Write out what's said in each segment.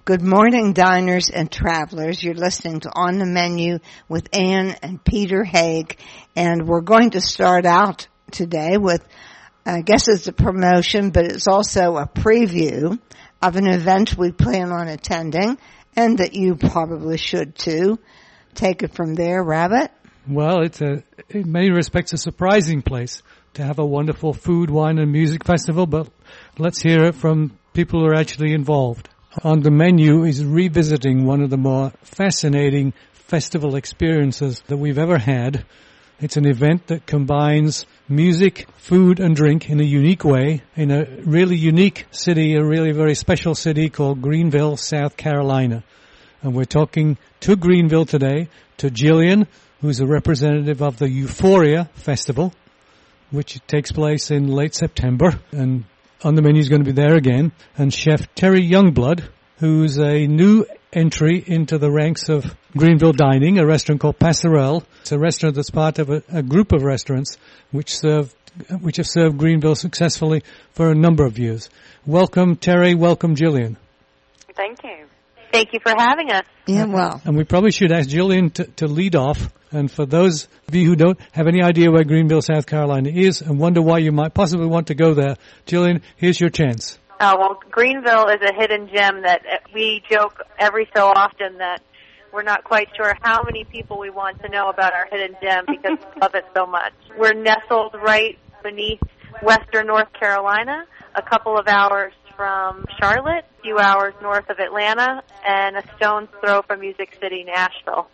Good morning, diners and travelers. You're listening to On the Menu with Ann and Peter Haig, and we're going to start out today with, I guess it's a promotion, but it's also a preview of an event we plan on attending, and that you probably should too. Take it from there, Rabbit. Well, it's in many respects a surprising place to have a wonderful food, wine, and music festival, but let's hear it from people who are actually involved. On the Menu is revisiting one of the more fascinating festival experiences that we've ever had. It's an event that combines music, food, and drink in a unique way in a really unique city, a really very special city called Greenville, South Carolina. And we're talking to Greenville today, to Jillian, who's a representative of the Euphoria Festival, which takes place in late September, and On the Menu is going to be there again, and Chef Terry Youngblood, who's a new entry into the ranks of Greenville Dining, a restaurant called Passerelle. It's a restaurant that's part of a group of restaurants which have served Greenville successfully for a number of years. Welcome, Terry. Welcome, Jillian. Thank you. Thank you for having us. Yeah, well. And we probably should ask Jillian to lead off. And for those of you who don't have any idea where Greenville, South Carolina is and wonder why you might possibly want to go there, Jillian, here's your chance. Oh, well, Greenville is a hidden gem that we joke every so often that we're not quite sure how many people we want to know about our hidden gem because we love it so much. We're nestled right beneath western North Carolina, a couple of hours from Charlotte, a few hours north of Atlanta, and a stone's throw from Music City, Nashville.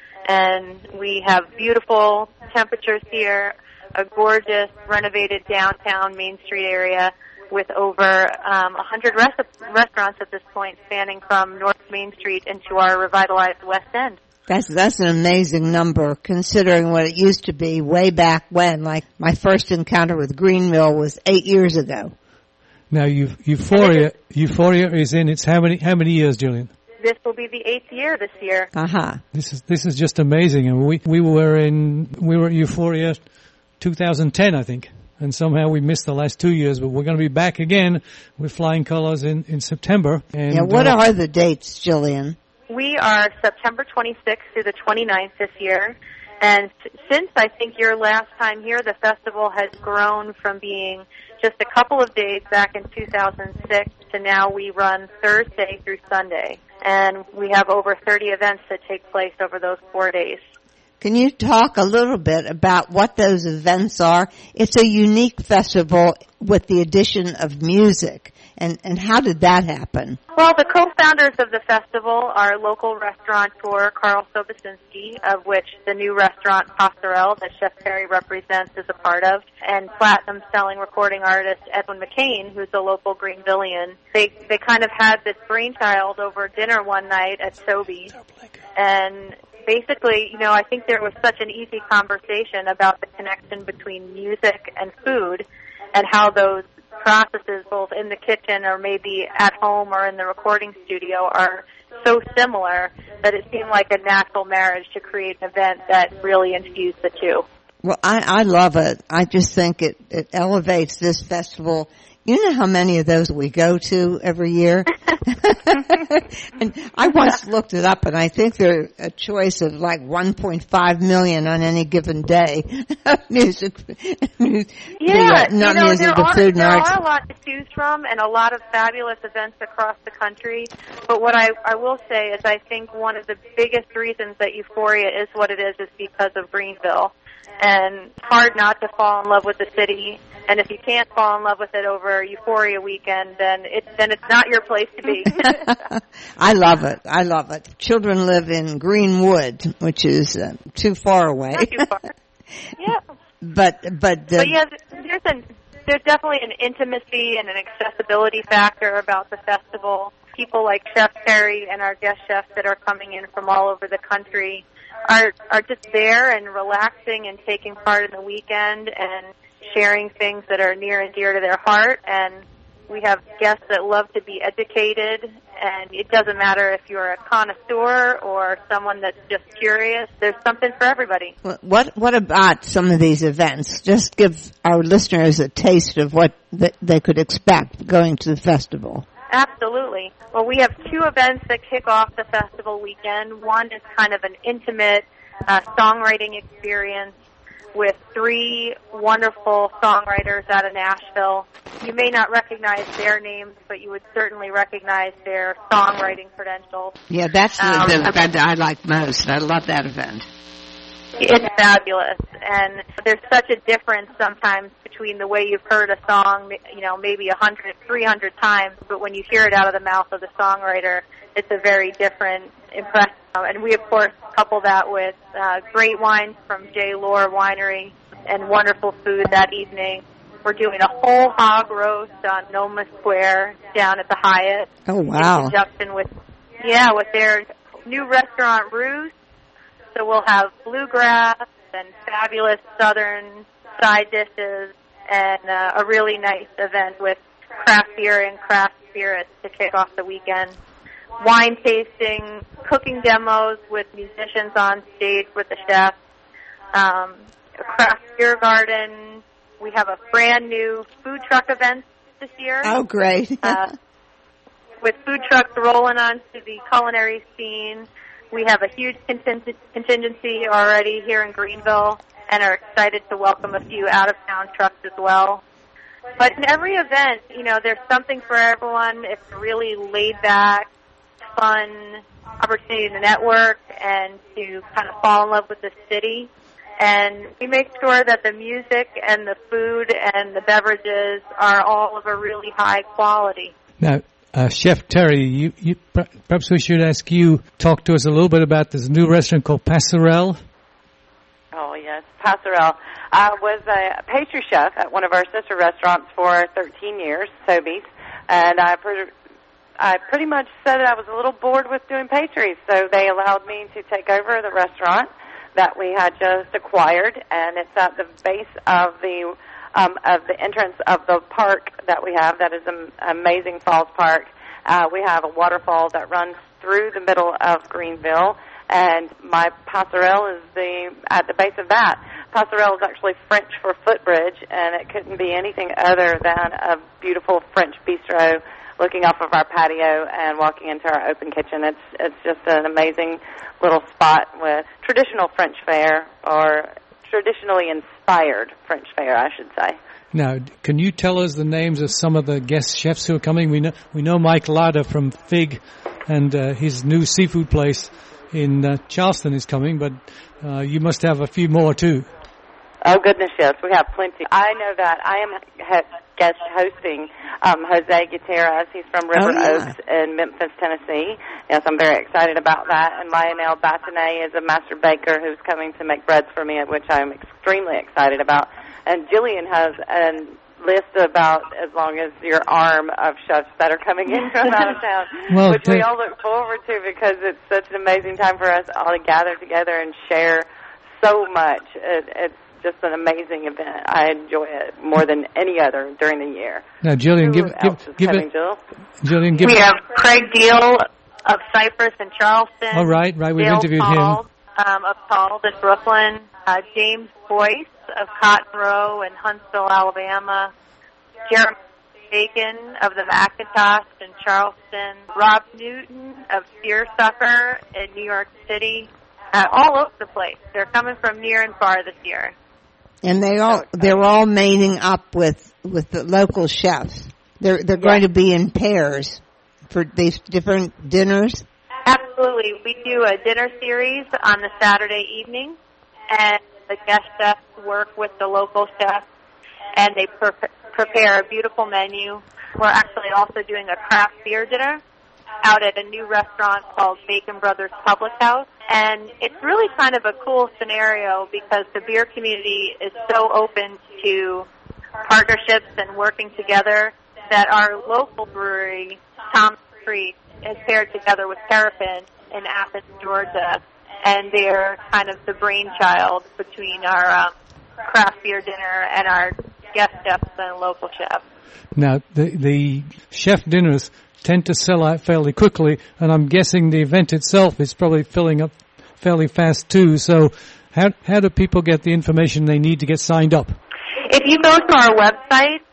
And we have beautiful temperatures here, a gorgeous renovated downtown Main Street area with over 100 restaurants at this point, spanning from North Main Street into our revitalized West End. That's an amazing number, considering what it used to be way back when. Like, my first encounter with Greenville was 8 years ago. Now, Euphoria is in its how many years, Jillian? This will be the 8th year this year. Uh-huh. This is just amazing, and we were at Euphoria 2010, I think, and somehow we missed the last 2 years, but we're going to be back again with flying colors in September. And what are the dates, Jillian? We are September 26th through the 29th this year, and since I think your last time here, the festival has grown from being just a couple of days back in 2006 to now we run Thursday through Sunday. And we have over 30 events that take place over those 4 days. Can you talk a little bit about what those events are? It's a unique festival with the addition of music. And how did that happen? Well, the co-founders of the festival are local restaurateur Carl Sobocinski, of which the new restaurant Passerelle that Chef Terry represents is a part of, and platinum-selling recording artist Edwin McCain, who's a local Greenvillian. They kind of had this brainchild over dinner one night at Sobeys, and basically, I think there was such an easy conversation about the connection between music and food and how those processes, both in the kitchen or maybe at home or in the recording studio, are so similar that it seemed like a natural marriage to create an event that really infused the two. Well, I love it. I just think it elevates this festival. You know how many of those we go to every year? And I once looked it up, and I think they're a choice of like 1.5 million on any given day. Music, yeah, not music, but food and arts. There are a lot to choose from and a lot of fabulous events across the country. But what I will say is I think one of the biggest reasons that Euphoria is what it is because of Greenville. And it's hard not to fall in love with the city. And if you can't fall in love with it over Euphoria weekend, then it's not your place to be. I love it. Children live in Greenwood, which is too far away. Not too far. Yeah. But yeah, there's definitely an intimacy and an accessibility factor about the festival. People like Chef Terry and our guest chefs that are coming in from all over the country are just there and relaxing and taking part in the weekend and sharing things that are near and dear to their heart. And we have guests that love to be educated, and it doesn't matter if you're a connoisseur or someone that's just curious. There's something for everybody. What about some of these events? Just give our listeners a taste of what they could expect going to the festival. Absolutely. Well, we have 2 events that kick off the festival weekend. One is kind of an intimate songwriting experience with 3 wonderful songwriters out of Nashville. You may not recognize their names, but you would certainly recognize their songwriting credentials. Yeah, that's the event I like most. I love that event. It's fabulous, and there's such a difference sometimes between the way you've heard a song, maybe 100, 300 times, but when you hear it out of the mouth of the songwriter, it's a very different impression. And we, of course, couple that with great wines from J. Lohr Winery and wonderful food that evening. We're doing a whole hog roast on Noma Square down at the Hyatt. Oh, wow. In conjunction with their new restaurant, Roost. So we'll have bluegrass and fabulous southern side dishes and a really nice event with craft beer and craft spirits to kick off the weekend. Wine tasting, cooking demos with musicians on stage with the chef, a craft beer garden. We have a brand new food truck event this year. Oh, great. With food trucks rolling onto the culinary scene. We have a huge contingency already here in Greenville and are excited to welcome a few out-of-town trucks as well. But in every event, there's something for everyone. It's a really laid-back, fun opportunity to network and to kind of fall in love with the city. And we make sure that the music and the food and the beverages are all of a really high quality. Now, Chef Terry, you perhaps we should ask you talk to us a little bit about this new restaurant called Passerelle. Oh, yes, Passerelle. I was a pastry chef at one of our sister restaurants for 13 years, Sobeys, and I pretty much said that I was a little bored with doing pastries, so they allowed me to take over the restaurant that we had just acquired, and it's at the base of the entrance of the park that we have. That is an amazing Falls Park. We have a waterfall that runs through the middle of Greenville, and my Passerelle is at the base of that. Passerelle is actually French for footbridge, and it couldn't be anything other than a beautiful French bistro looking off of our patio and walking into our open kitchen. It's just an amazing little spot with traditional French fare, or traditionally inspired French fare, I should say. Now, can you tell us the names of some of the guest chefs who are coming? We know Mike Latta from Fig, and his new seafood place in Charleston is coming, but you must have a few more too. Oh, goodness, yes. We have plenty. I know that I am guest hosting Jose Gutierrez. He's from River Oaks in Memphis, Tennessee. Yes, I'm very excited about that. And Lionel Batanet is a master baker who's coming to make breads for me, which I'm extremely excited about. And Jillian has a list about as long as your arm of chefs that are coming in from out of town, which we all look forward to because it's such an amazing time for us all to gather together and share so much. It's just an amazing event. I enjoy it more than any other during the year. Now, Jillian, give it. Jillian, give we have Craig Deal of Cypress in Charleston. Oh, right. We've interviewed him. Of Paul in Brooklyn. James Boyce of Cotton Row in Huntsville, Alabama. Jeremy Bacon of the Macintosh in Charleston. Rob Newton of Seersucker in New York City. All over the place. They're coming from near and far this year. And they're all mating up with the local chefs. They're going to be in pairs for these different dinners. Absolutely. We do a dinner series on the Saturday evening, and the guest chefs work with the local chefs, and they prepare a beautiful menu. We're actually also doing a craft beer dinner out at a new restaurant called Bacon Brothers Public House. And it's really kind of a cool scenario because the beer community is so open to partnerships and working together that our local brewery, Tom Creek, is paired together with Terrapin in Athens, Georgia. And they're kind of the brainchild between our craft beer dinner and our guest chefs and local chefs. Now, the chef dinners tend to sell out fairly quickly, and I'm guessing the event itself is probably filling up fairly fast too. So how do people get the information they need to get signed up? If you go to our website,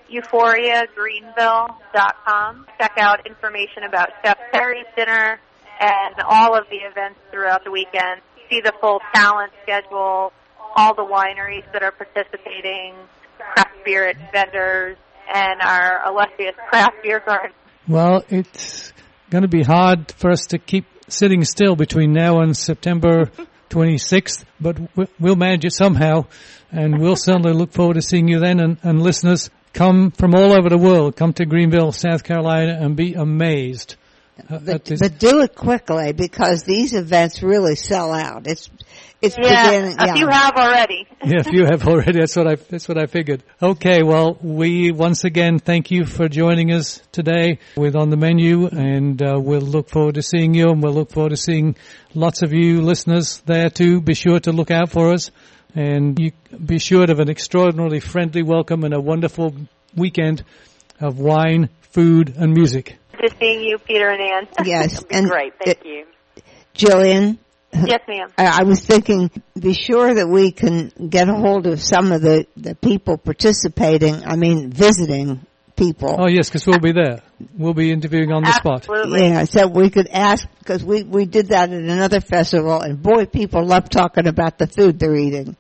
euphoriagreenville.com. Check out information about Chef Terry's dinner and all of the events throughout the weekend. See the full talent schedule, all the wineries that are participating, craft spirit vendors, and our illustrious craft beer garden. Well, it's going to be hard for us to keep sitting still between now and September 26th, but we'll manage it somehow, and we'll certainly look forward to seeing you then. And listeners, come from all over the world, come to Greenville, South Carolina, and be amazed. But do it quickly, because these events really sell out. It's beginning. A few have already. Yeah, a few have already. That's what I figured. Okay, well, we once again thank you for joining us today with On the Menu, and we'll look forward to seeing you, and we'll look forward to seeing lots of you listeners there too. Be sure to look out for us, and you be sure to have an extraordinarily friendly welcome and a wonderful weekend of wine, food, and music. Good seeing you, Peter and Ann. Yes, and great. Thank you, Jillian. Yes, ma'am. I was thinking, be sure that we can get a hold of some of the people participating, visiting people. Oh, yes, because we'll be there. We'll be interviewing on the spot. Absolutely. Yeah, so we could ask, because we did that at another festival, and boy, people love talking about the food they're eating.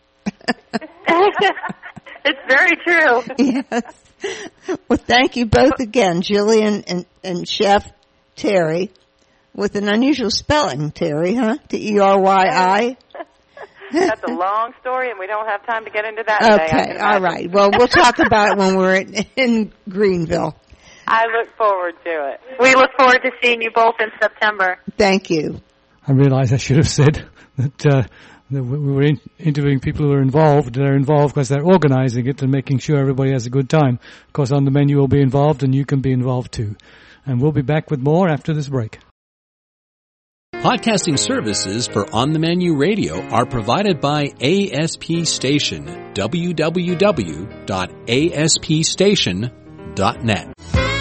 It's very true. Yes. Well, thank you both again, Jillian and Chef Terry, with an unusual spelling, Terry, huh? T-E-R-Y-I. That's a long story, and we don't have time to get into that today. Okay, all right. Well, we'll talk about it when we're in Greenville. I look forward to it. We look forward to seeing you both in September. Thank you. I realize I should have said that we were interviewing people who are involved. They're involved because they're organizing it and making sure everybody has a good time. Of course, On the Menu will be involved, and you can be involved too. And we'll be back with more after this break. Podcasting services for On the Menu Radio are provided by ASP Station, www.aspstation.net.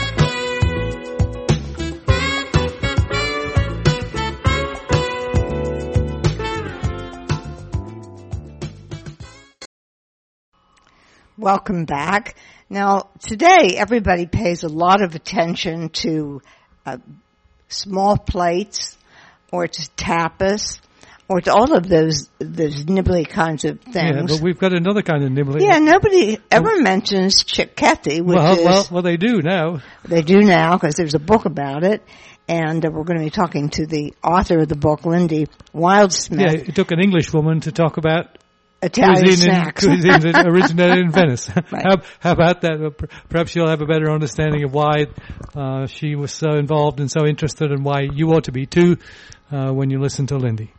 Welcome back. Now, today everybody pays a lot of attention to small plates, or to tapas, or to all of those nibbly kinds of things. Yeah, but we've got another kind of nibbly. Yeah, nobody ever mentions cicchetti, which well, they do now. They do now, because there's a book about it. And we're going to be talking to the author of the book, Lindy Wildsmith. Yeah, it took an English woman to talk about Italian snacks. Cuisine that originated in Venice. Right. How about that? Perhaps you'll have a better understanding of why she was so involved and so interested, and why you ought to be too when you listen to Lindy.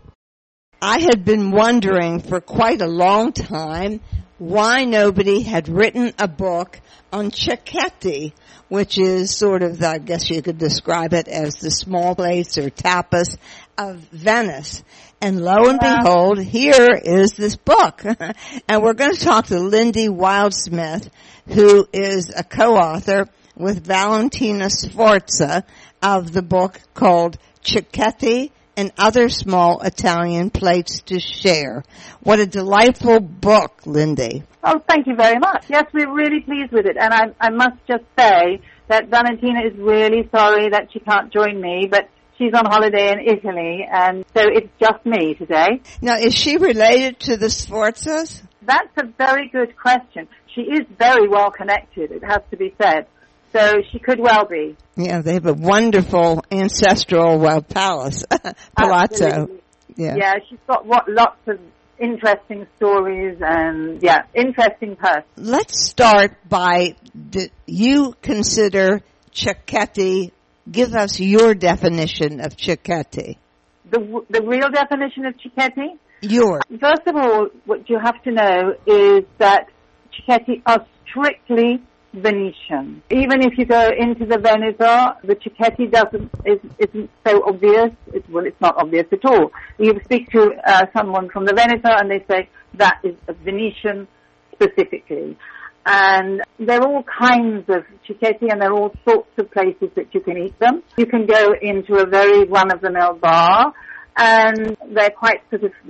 I had been wondering for quite a long time why nobody had written a book on cicchetti, which is sort of, I guess you could describe it as the small plates or tapas of Venice. And lo and behold, here is this book. And we're going to talk to Lindy Wildsmith, who is a co-author with Valentina Sforza of the book called Cicchetti and Other Small Italian Plates to Share. What a delightful book, Lindy. Oh, thank you very much. Yes, we're really pleased with it. And I must just say that Valentina is really sorry that she can't join me, but she's on holiday in Italy, and so it's just me today. Now, is she related to the Sforzas? That's a very good question. She is very well connected, it has to be said. So she could well be. Yeah, they have a wonderful ancestral palazzo. Absolutely. Yeah, she's got lots of interesting stories, and interesting person. Let's start by, you consider cicchetti. Give us your definition of cicchetti. The real definition of cicchetti? Yours. First of all, what you have to know is that cicchetti are strictly Venetian. Even if you go into the Veneto, the cicchetti isn't so obvious. It's not obvious at all. You speak to someone from the Veneto and they say that is a Venetian specifically. And there are all kinds of cicchetti, and there are all sorts of places that you can eat them. You can go into a very run-of-the-mill bar, and they're quite sort of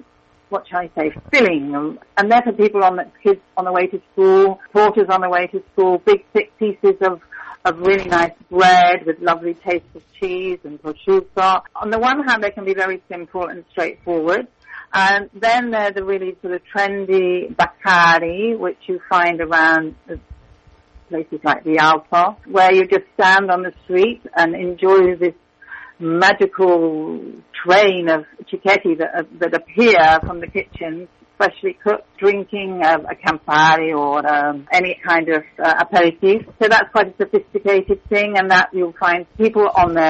what shall I say, filling. And they're for people kids on the way to school, porters on the way to school, big thick pieces of really nice bread with lovely taste of cheese and prosciutto. On the one hand, they can be very simple and straightforward. And then there are the really sort of trendy baccari, which you find around places like the Alpes, where you just stand on the street and enjoy this magical train of cicchetti that appear from the kitchens, freshly cooked, drinking a Campari or any kind of aperitif. So that's quite a sophisticated thing, and that you'll find people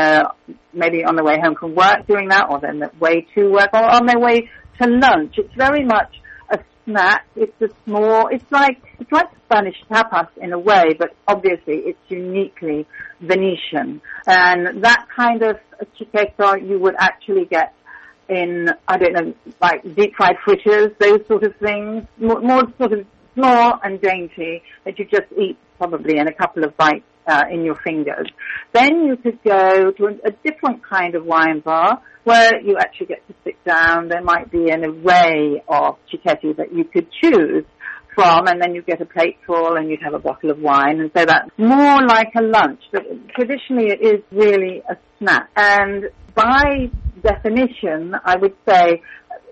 maybe on their way home from work doing that, or then their way to work, or on their way to lunch. It's very much a snack. It's like Spanish tapas in a way, but obviously it's uniquely Venetian. And that kind of cicchetto you would actually get in, I don't know, like deep fried fritters, those sort of things, more sort of small and dainty that you just eat probably in a couple of bites in your fingers. Then you could go to a different kind of wine bar where you actually get to sit down. There might be an array of cicchetti that you could choose from, and then you get a plateful and you'd have a bottle of wine, and so that's more like a lunch. But traditionally it is really a snack, and by definition I would say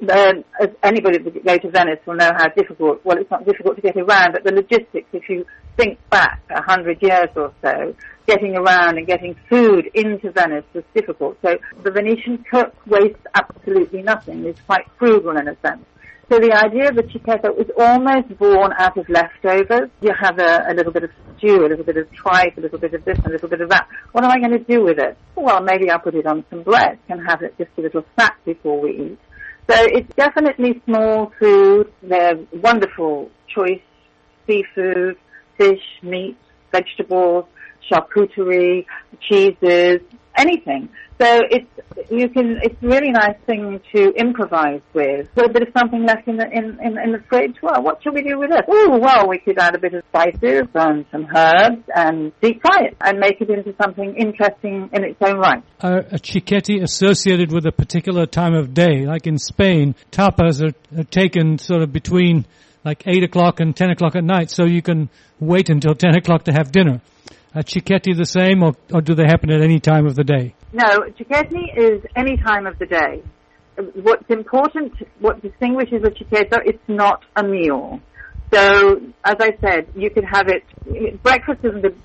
as anybody that go to Venice will know how difficult, well, it's not difficult to get around, but the logistics, if you think back 100 years or so, getting around and getting food into Venice was difficult. So the Venetian cook wastes absolutely nothing. He's quite frugal in a sense. So the idea of the cicchetto is almost born out of leftovers. You have a little bit of stew, a little bit of tripe, a little bit of this, a little bit of that. What am I going to do with it? Well, maybe I'll put it on some bread and have it just a little snack before we eat. So it's definitely small food. They're wonderful choice seafood, fish, meat, vegetables, charcuterie, cheeses, anything. So it's a really nice thing to improvise with. So a bit of something left in the fridge. Well, what shall we do with it? Oh, well, we could add a bit of spices and some herbs and deep fry it and make it into something interesting in its own right. A cicchetti associated with a particular time of day, like in Spain, tapas are taken sort of between like 8 o'clock and 10 o'clock at night, so you can wait until 10 o'clock to have dinner. A cicchetti the same, or do they happen at any time of the day? No, cicchetti is any time of the day. What's important, what distinguishes a cicchetto, it's not a meal. So, as I said, you could have it, breakfast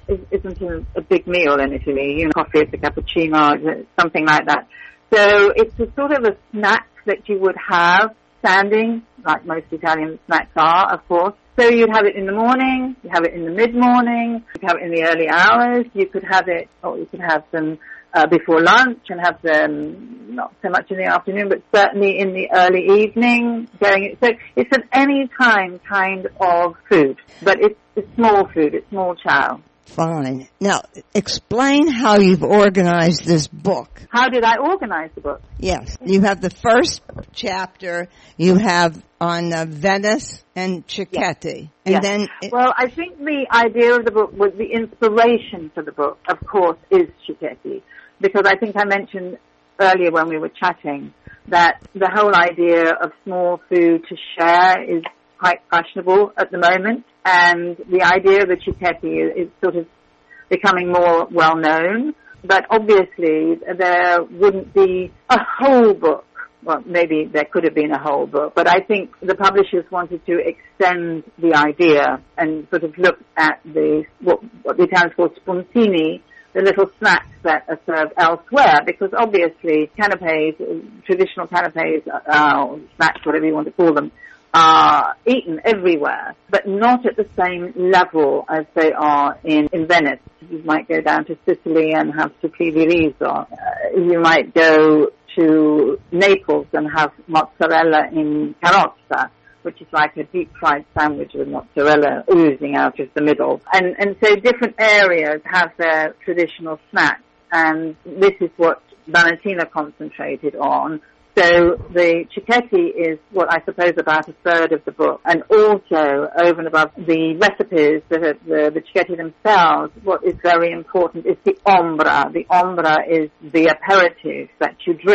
isn't a big meal in Italy, you know, coffee, it's a cappuccino, something like that. So it's a sort of a snack that you would have standing, like most Italian snacks are, of course. So you'd have it in the morning, you have it in the mid-morning, you'd have it in the early hours, you could have it, or you could have them before lunch and have them not so much in the afternoon, but certainly in the early evening. So it's an any time kind of food, but it's small food, it's small chow. Fine. Now, explain how you've organized this book. How did I organize the book? Yes. You have the first chapter, you have on Venice and cicchetti. Yes. And then well, I think the idea of the book was the inspiration for the book, of course, is cicchetti. Because I think I mentioned earlier when we were chatting that the whole idea of small food to share is quite fashionable at the moment. And the idea of the cicchetti is sort of becoming more well known. But obviously there wouldn't be a whole book. Well, maybe there could have been a whole book, but I think the publishers wanted to extend the idea and sort of look at what the Italians call spuntini, the little snacks that are served elsewhere, because obviously canapes, traditional canapes, snacks, whatever you want to call them, are eaten everywhere, but not at the same level as they are in Venice. You might go down to Sicily and have supplì di riso. You might go to Naples and have mozzarella in carrozza, which is like a deep fried sandwich with mozzarella oozing out of the middle. And so different areas have their traditional snacks, and this is what Valentina concentrated on. So the cicchetti is what I suppose about a third of the book, and also over and above the recipes, the cicchetti themselves, what is very important is the ombra. The ombra is the aperitif that you drink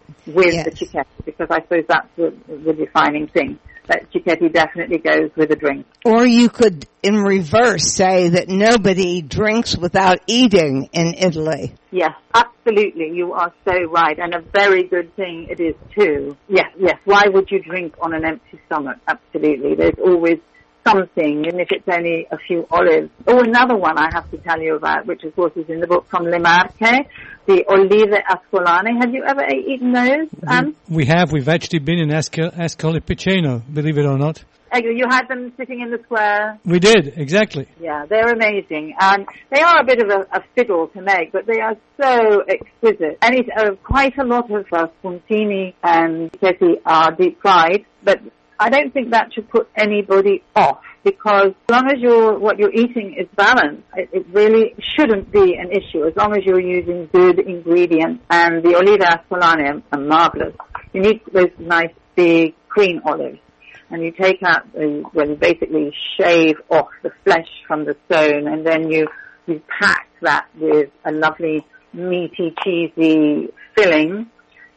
with Yes. the cicchetti, because I suppose that's the defining thing. That cicchetti definitely goes with a drink. Or you could, in reverse, say that nobody drinks without eating in Italy. Yes, absolutely. You are so right. And a very good thing it is too. Yes, yes. Why would you drink on an empty stomach? Absolutely. There's always something, even if it's only a few olives. Oh, another one I have to tell you about, which of course is in the book from Le Marche, the olive ascolane. Have you ever eaten those, Anne? We have. We've actually been in Ascoli Piceno, believe it or not. You had them sitting in the square. We did, exactly. Yeah, they're amazing. And they are a bit of a fiddle to make, but they are so exquisite. And quite a lot of spuntini and cicchetti are deep fried, but I don't think that should put anybody off, because as long as what you're eating is balanced, it really shouldn't be an issue, as long as you're using good ingredients. And the olive ascolane are marvelous. You need those nice big green olives. And you take out, you basically shave off the flesh from the stone, and then you pack that with a lovely meaty, cheesy filling,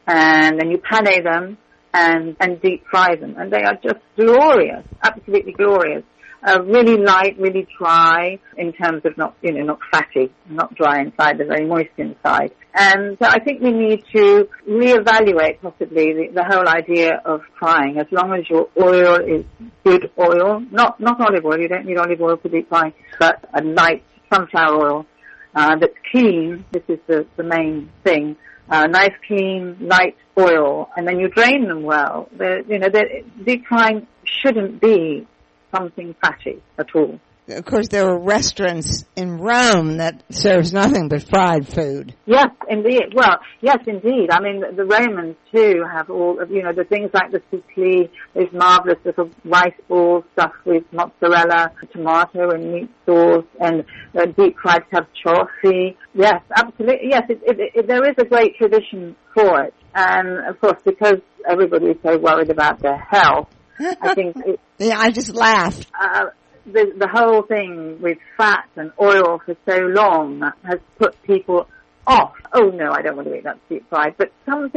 and then you pane them and deep fry them. And they are just glorious, absolutely glorious. Really light, really dry in terms of not fatty, not dry inside, they're very moist inside. And so I think we need to reevaluate possibly the whole idea of frying. As long as your oil is good oil, not olive oil, you don't need olive oil for deep frying, but a light sunflower oil that's clean. This is the main thing. Nice, clean, light oil, and then you drain them well. Deep frying shouldn't be something fatty at all. Of course, there are restaurants in Rome that serves nothing but fried food. Yes, indeed. Well, yes, indeed. I mean, the Romans too have all of, the things like the soupli, those marvelous little rice balls stuffed with mozzarella, tomato and meat sauce, and deep fried carciofi. Yes, absolutely. Yes, there is a great tradition for it. And of course, because everybody is so worried about their health, I think yeah, I just laughed. The whole thing with fat and oil for so long has put people off. Oh no, I don't want to eat that deep fried. But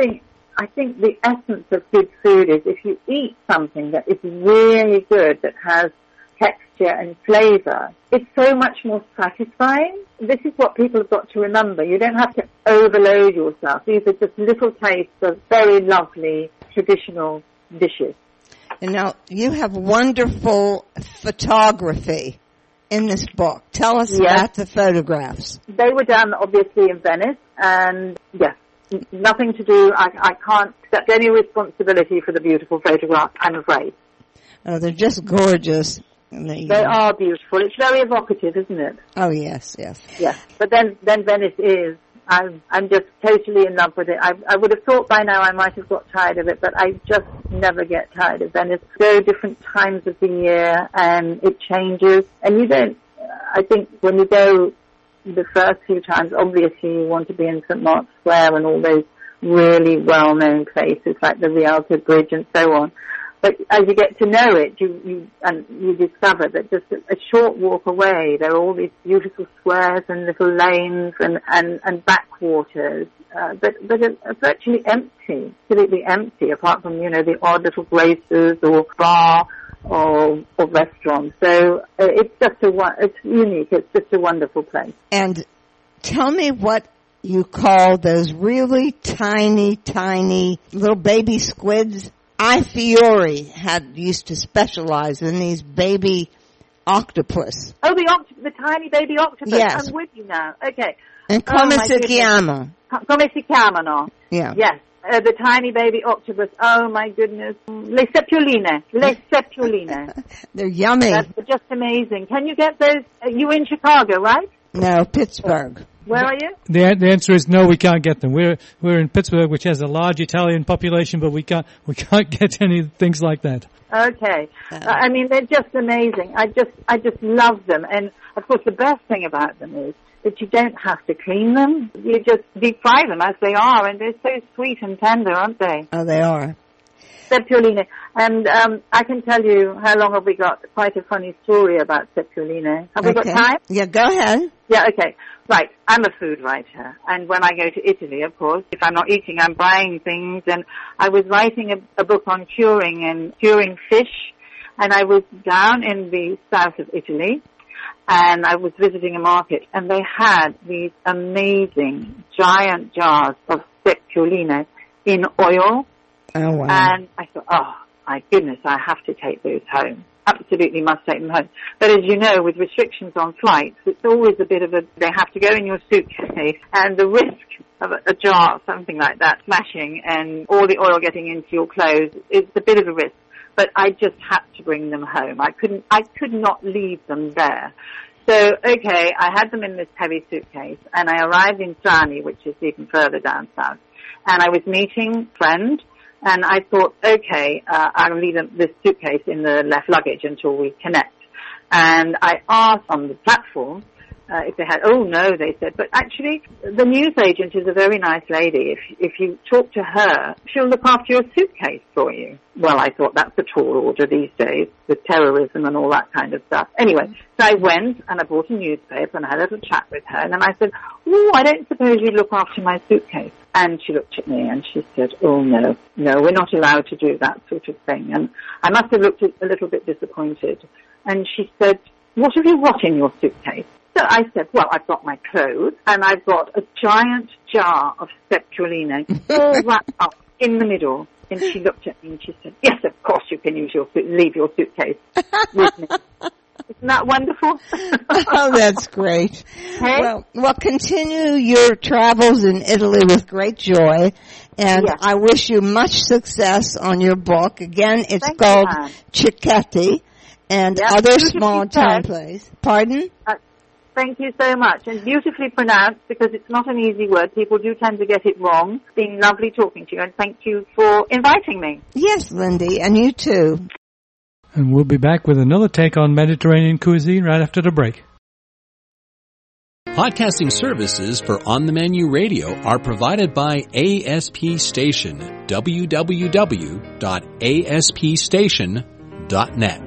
I think the essence of good food is if you eat something that is really good, that has texture and flavour, it's so much more satisfying. This is what people have got to remember. You don't have to overload yourself. These are just little tastes of very lovely traditional dishes. And now, you have wonderful photography in this book. Tell us about the photographs. They were done, obviously, in Venice, and yes, nothing to do. I can't accept any responsibility for the beautiful photograph, I'm afraid. Oh, they're just gorgeous. They are beautiful. It's very evocative, isn't it? Oh, yes, yes. Yes, but then Venice is. I'm just totally in love with it. I would have thought by now I might have got tired of it, but I just never get tired of Venice. Go different times of the year, and it changes. And you don't, I think when you go the first few times, obviously you want to be in St. Mark's Square and all those really well-known places like the Rialto Bridge and so on. But as you get to know it, you discover that just a short walk away, there are all these beautiful squares and little lanes and backwaters, but are virtually empty, absolutely empty, apart from, the odd little graces or bar or restaurant. So it's unique. It's just a wonderful place. And tell me what you call those really tiny, tiny little baby squids. I Fiore used to specialize in these baby octopus. Oh, the tiny baby octopus. Yes. I'm with you now. Okay. And come si chiama? Come si chiamano? Yeah. Yes. The tiny baby octopus. Oh my goodness. Le seppioline. They're yummy. That's just amazing. Can you get those? You in Chicago, right? No, Pittsburgh. Where are you? The answer is no, we can't get them. We're in Pittsburgh, which has a large Italian population, but we can't get any things like that. Okay. I mean, they're just amazing. I just love them. And of course, the best thing about them is that you don't have to clean them. You just deep fry them as they are, and they're so sweet and tender, aren't they? Oh, they are. Seppioline. And I can tell you, how long have we got? Quite a funny story about Seppioline. Have we got time? Yeah, go ahead. Yeah, okay. Right, I'm a food writer, and when I go to Italy, of course, if I'm not eating, I'm buying things, and I was writing a book on curing fish, and I was down in the south of Italy, and I was visiting a market, and they had these amazing giant jars of Seppioline in oil. Oh, wow. And I thought, oh, my goodness, I have to take those home. Absolutely must take them home. But as you know, with restrictions on flights, it's always a bit of they have to go in your suitcase, and the risk of a jar, something like that, smashing and all the oil getting into your clothes, it's a bit of a risk. But I just had to bring them home. I could not leave them there. So, okay, I had them in this heavy suitcase, and I arrived in Trani, which is even further down south, and I was meeting a friend. And I thought, okay, I'll leave this suitcase in the left luggage until we connect. And I asked on the platform if they had, oh no, they said, but actually the news agent is a very nice lady. If you talk to her, she'll look after your suitcase for you. Well, I thought that's a tall order these days with terrorism and all that kind of stuff. Anyway, so I went and I bought a newspaper and I had a little chat with her, and then I said, oh, I don't suppose you'd look after my suitcase. And she looked at me and she said, oh no, we're not allowed to do that sort of thing. And I must have looked a little bit disappointed. And she said, what have you got in your suitcase? So I said, well, I've got my clothes and I've got a giant jar of Seppioline all wrapped up in the middle. And she looked at me and she said, yes, of course you can leave your suitcase with me. Isn't that wonderful? Oh, that's great. Hey? Well, continue your travels in Italy with great joy, and yes. I wish you much success on your book. Again, it's called Cicchetti and Other Small Town Plays. Pardon? Thank you so much. And beautifully pronounced, because it's not an easy word. People do tend to get it wrong. It's been lovely talking to you, and thank you for inviting me. Yes, Lindy, and you too. And we'll be back with another take on Mediterranean cuisine right after the break. Podcasting services for On the Menu Radio are provided by ASP Station, www.aspstation.net.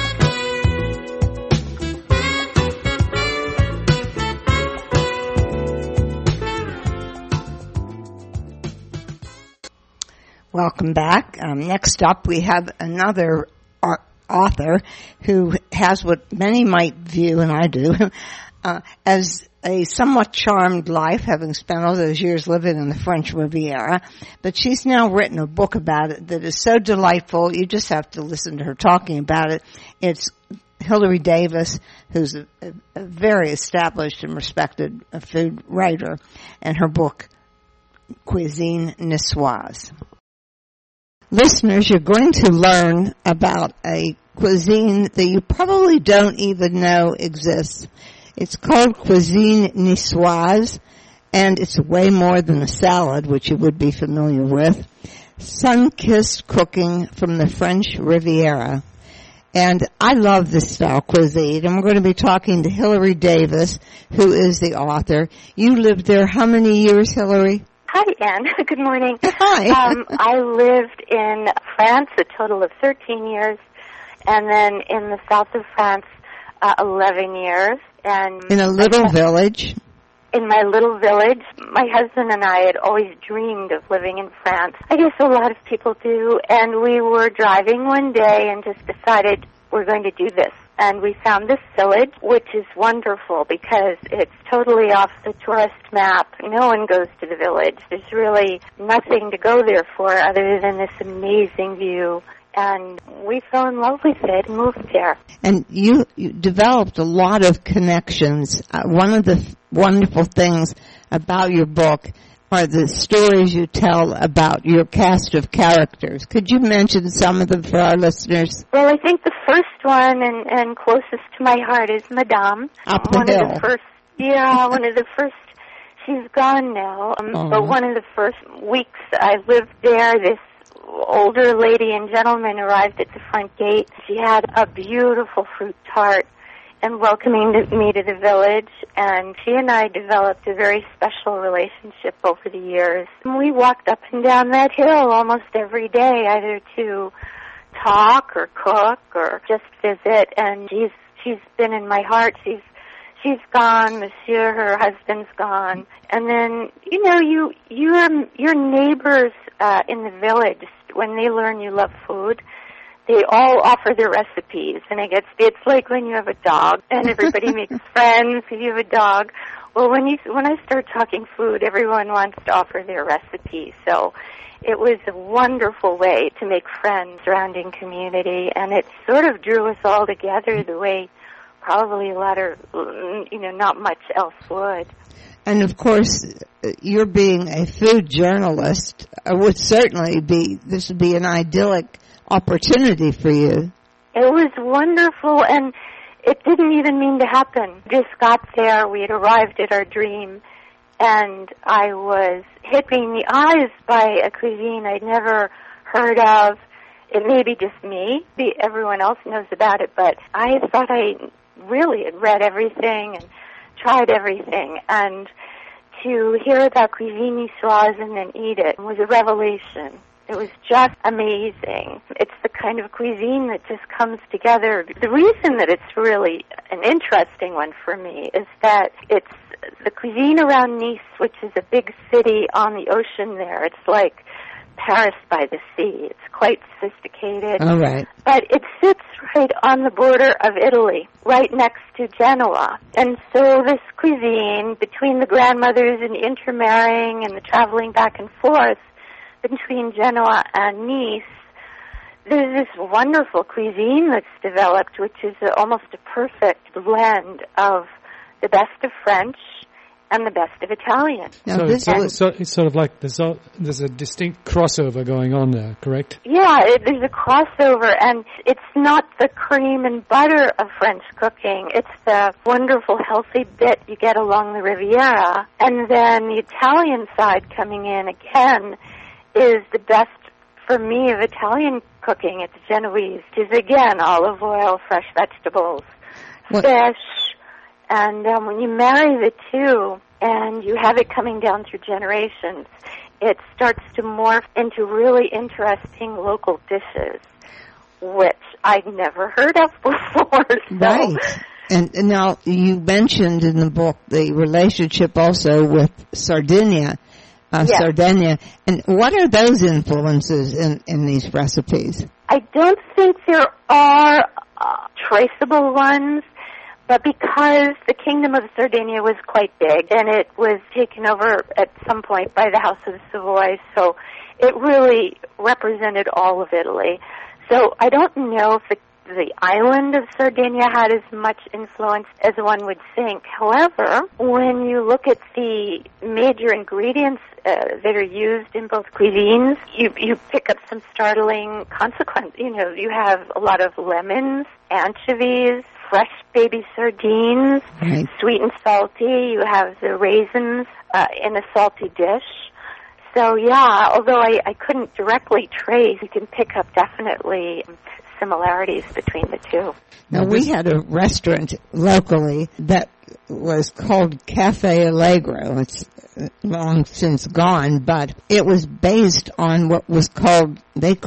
Welcome back. Next up, we have another author who has what many might view, and I do, as a somewhat charmed life, having spent all those years living in the French Riviera. But she's now written a book about it that is so delightful, you just have to listen to her talking about it. It's Hilary Davis, who's a very established and respected food writer, and her book, Cuisine Niçoise. Listeners, you're going to learn about a cuisine that you probably don't even know exists. It's called Cuisine Niçoise, and it's way more than a salad, which you would be familiar with. Sun-kissed cooking from the French Riviera. And I love this style cuisine, and we're going to be talking to Hilary Davis, who is the author. You lived there how many years, Hilary? Hi, Anne. Good morning. Hi. I lived in France a total of 13 years, and then in the south of France, 11 years. And in a little village? In my little village. My husband and I had always dreamed of living in France. I guess a lot of people do. And we were driving one day and just decided we're going to do this. And we found this village, which is wonderful because it's totally off the tourist map. No one goes to the village. There's really nothing to go there for other than this amazing view. And we fell in love with it and moved there. And you developed a lot of connections. One of the wonderful things about your book are the stories you tell about your cast of characters. Could you mention some of them for our listeners? Well, I think the first one and closest to my heart is Madame. Up the hill. One of the first, she's gone now, but one of the first weeks I lived there, this older lady and gentleman arrived at the front gate. She had a beautiful fruit tart and welcoming me to the village. And she and I developed a very special relationship over the years. We walked up and down that hill almost every day, either to talk or cook or just visit. And she's been in my heart. She's gone. Monsieur, her husband's gone. And then, your neighbors in the village, when they learn you love food, they all offer their recipes. And it's like when you have a dog and everybody makes friends if you have a dog. Well, when I start talking food, everyone wants to offer their recipe. So it was a wonderful way to make friends surrounding community, and it sort of drew us all together the way probably a lot of, not much else would. And of course, you're being a food journalist this would be an idyllic opportunity for you. It was wonderful, and it didn't even mean to happen. Just got there, we had arrived at our dream, and I was hit between the eyes by a cuisine I'd never heard of. It may be just me, everyone else knows about it, but I thought I really had read everything and tried everything, and to hear about cuisine niçoise and then eat it was a revelation. It was just amazing. It's the kind of cuisine that just comes together. The reason that it's really an interesting one for me is that it's the cuisine around Nice, which is a big city on the ocean there. It's like Paris by the sea. It's quite sophisticated. All right. But it sits right on the border of Italy, right next to Genoa. And so this cuisine, between the grandmothers and intermarrying and the traveling back and forth between Genoa and Nice, there's this wonderful cuisine that's developed, which is almost a perfect blend of the best of French and the best of Italian. So it's sort of like there's a distinct crossover going on there, correct? Yeah, there's a crossover, and it's not the cream and butter of French cooking. It's the wonderful, healthy bit you get along the Riviera. And then the Italian side coming in again is the best, for me, of Italian cooking. It's Genoese. It is, again, olive oil, fresh vegetables, fish. And when you marry the two and you have it coming down through generations, it starts to morph into really interesting local dishes, which I'd never heard of before. Right. And now you mentioned in the book the relationship also with Sardinia. Yes. Sardinia. And what are those influences in these recipes? I don't think there are traceable ones. But because the Kingdom of Sardinia was quite big, and it was taken over at some point by the House of Savoy, so it really represented all of Italy. So I don't know if the island of Sardinia had as much influence as one would think. However, when you look at the major ingredients that are used in both cuisines, you pick up some startling consequences. You have a lot of lemons, anchovies, fresh baby sardines, right, sweet and salty. You have the raisins in a salty dish. So, yeah, although I couldn't directly trace, you can pick up definitely similarities between the two. Now, we had a restaurant locally that was called Cafe Allegro. It's long since gone, but it was based on what was called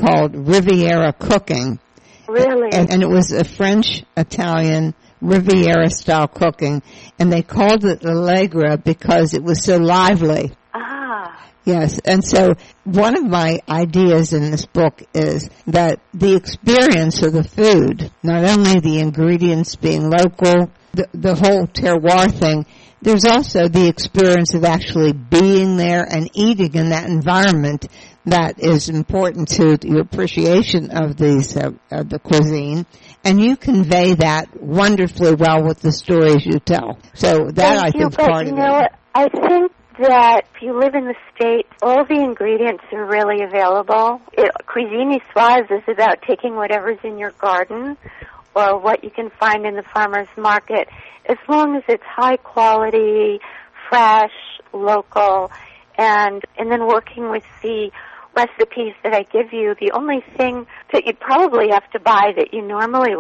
Riviera cooking. Really? And it was a French-Italian Riviera-style cooking, and they called it Allegra because it was so lively. Ah. Yes, and so one of my ideas in this book is that the experience of the food, not only the ingredients being local, the whole terroir thing, there's also the experience of actually being there and eating in that environment that is important to your appreciation of the cuisine, and you convey that wonderfully well with the stories you tell. So that I think is part of it. I think that if you live in the States, all the ingredients are really available. Cuisine niçoise is about taking whatever's in your garden or what you can find in the farmer's market, as long as it's high quality, fresh, local, and then working with the recipes that I give you. The only thing that you'd probably have to buy that you normally wouldn't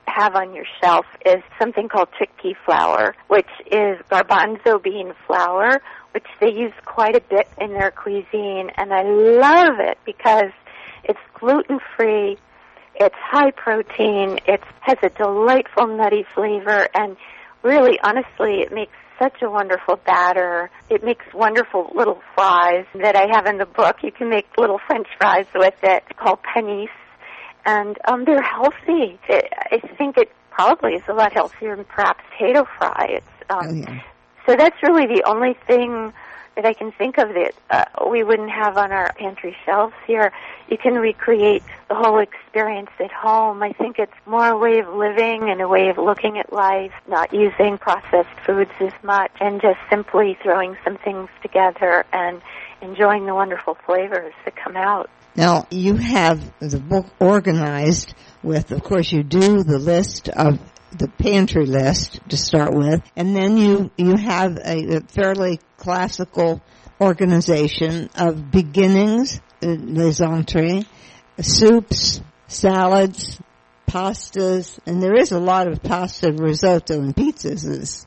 have on your shelf is something called chickpea flour, which is garbanzo bean flour, which they use quite a bit in their cuisine, and I love it because it's gluten-free, it's high protein, it has a delightful nutty flavor, and really, honestly, it makes such a wonderful batter. It makes wonderful little fries that I have in the book. You can make little French fries with it called panis, and they're healthy. I think it probably is a lot healthier than perhaps potato fry. So that's really the only thing that I can think of that we wouldn't have on our pantry shelves here. You can recreate the whole experience at home. I think it's more a way of living and a way of looking at life, not using processed foods as much, and just simply throwing some things together and enjoying the wonderful flavors that come out. Now, you have the book organized with, of course, you do the list of the pantry list to start with, and then you have a fairly classical organization of beginnings, les entrees, soups, salads, pastas, and there is a lot of pasta, risotto, and pizzas.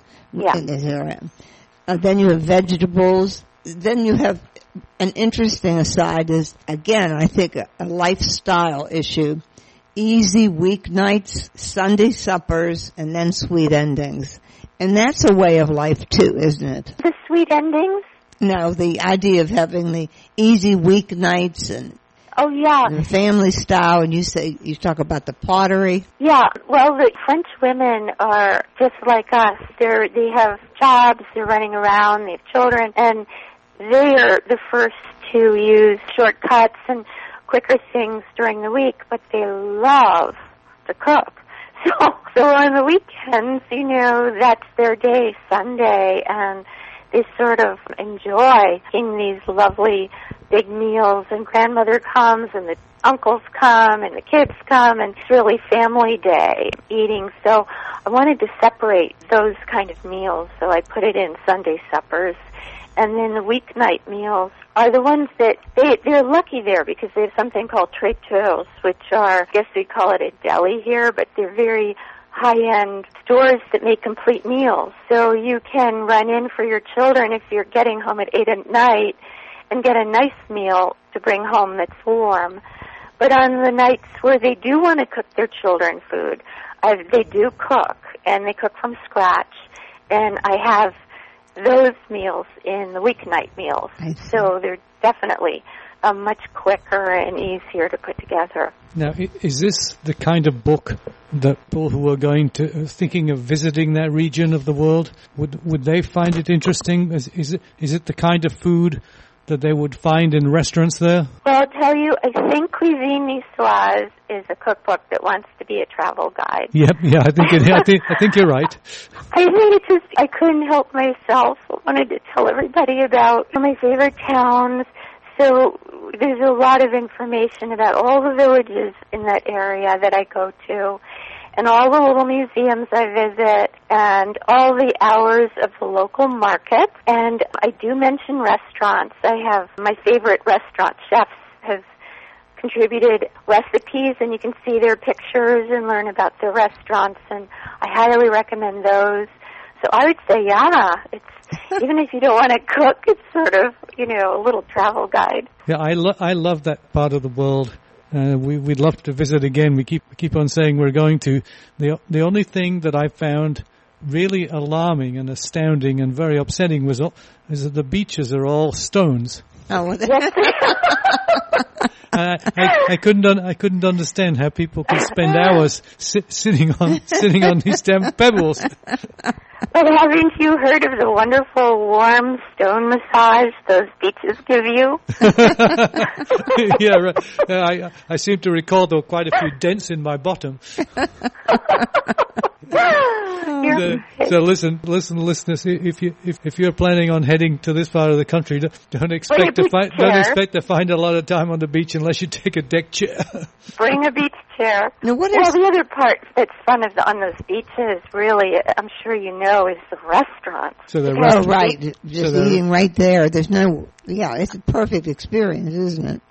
Then you have vegetables. Then you have an interesting aside is, again, I think a lifestyle issue. Easy weeknights, Sunday suppers, and then sweet endings. And that's a way of life too, isn't it? The sweet endings? No, the idea of having the easy weeknights and the family style, and you talk about the pottery. Yeah, well, the French women are just like us. They have jobs, they're running around, they have children, and they are the first to use shortcuts and quicker things during the week, but they love to cook. So on the weekends, that's their day, Sunday, and they sort of enjoy eating these lovely big meals, and grandmother comes, and the uncles come, and the kids come, and it's really family day eating. So I wanted to separate those kind of meals, so I put it in Sunday suppers. And then the weeknight meals are the ones that they're lucky there because they have something called traiteurs, which are, I guess we call it a deli here, but they're very high-end stores that make complete meals. So you can run in for your children if you're getting home at 8 at night and get a nice meal to bring home that's warm. But on the nights where they do want to cook their children food, they do cook, and they cook from scratch. And I have those meals in the weeknight meals. So they're definitely much quicker and easier to put together. Now, is this the kind of book that people who are thinking of visiting that region of the world, would they find it interesting? Is it the kind of food that they would find in restaurants there? Well, I'll tell you, I think Cuisine Niçoise is a cookbook that wants to be a travel guide. Yep, I think you're right. I couldn't help myself. I wanted to tell everybody about my favorite towns. So there's a lot of information about all the villages in that area that I go to, and all the little museums I visit, and all the hours of the local market. And I do mention restaurants. I have my favorite restaurant chefs have contributed recipes, and you can see their pictures and learn about their restaurants, and I highly recommend those. So I would say, it's even if you don't want to cook, it's sort of, a little travel guide. Yeah, I love that part of the world. We'd love to visit again. We keep on saying we're going to. The only thing that I found really alarming and astounding and very upsetting is that the beaches are all stones. Oh, I couldn't understand how people could spend hours sitting on these damn pebbles. But haven't you heard of the wonderful warm stone massage those beaches give you? Yeah, right. I seem to recall there were quite a few dents in my bottom. So listen, listeners. If you're planning on heading to this part of the country, don't expect to find a lot of time on the beach unless you take a deck chair. Bring a beach chair. Now, the other part that's fun on those beaches, really, I'm sure you know, is the restaurants. So the restaurants. Oh, right. Just eating right there. It's a perfect experience, isn't it?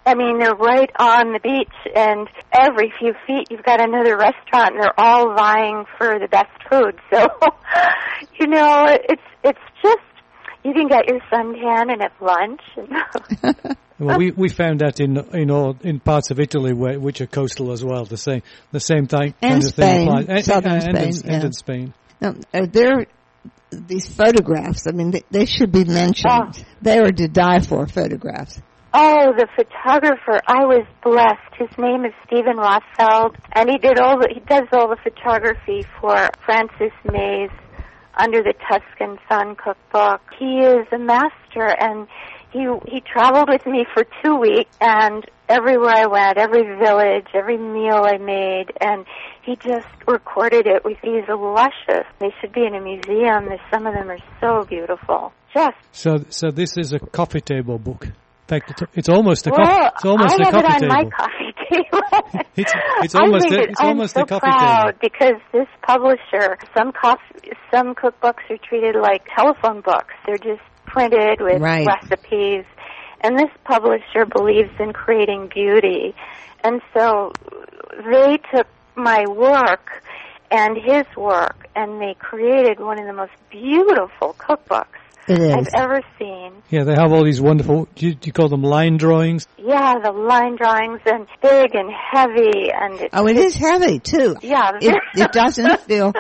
I mean, they're right on the beach, and every few feet you've got another restaurant, and they're all vying for the best food. So, you know, it's just, you can get your suntan and have lunch. Well, we found that in parts of Italy which are coastal as well. The same type kind of thing applies. And in Spain. Now, are these photographs? I mean, they should be mentioned. Oh. They are to die for, photographs. Oh, the photographer! I was blessed. His name is Stephen Rothfeld, and he does all the photography for Frances May's Under the Tuscan Sun cookbook. He is a master, and he traveled with me for 2 weeks, and everywhere I went, every village, every meal I made, and he just recorded it with these luscious. They should be in a museum. Some of them are so beautiful. So this is a coffee table book. In fact, it's almost a coffee table. I have it on my coffee table. it's almost a coffee proud table. Because this publisher, some cookbooks are treated like telephone books. They're just printed with recipes. And this publisher believes in creating beauty. And so they took my work and his work, and they created one of the most beautiful cookbooks I've ever seen. Yeah, they have all these wonderful, do you call them line drawings? Yeah, the line drawings, and big and heavy, and it is heavy too. Yeah, it doesn't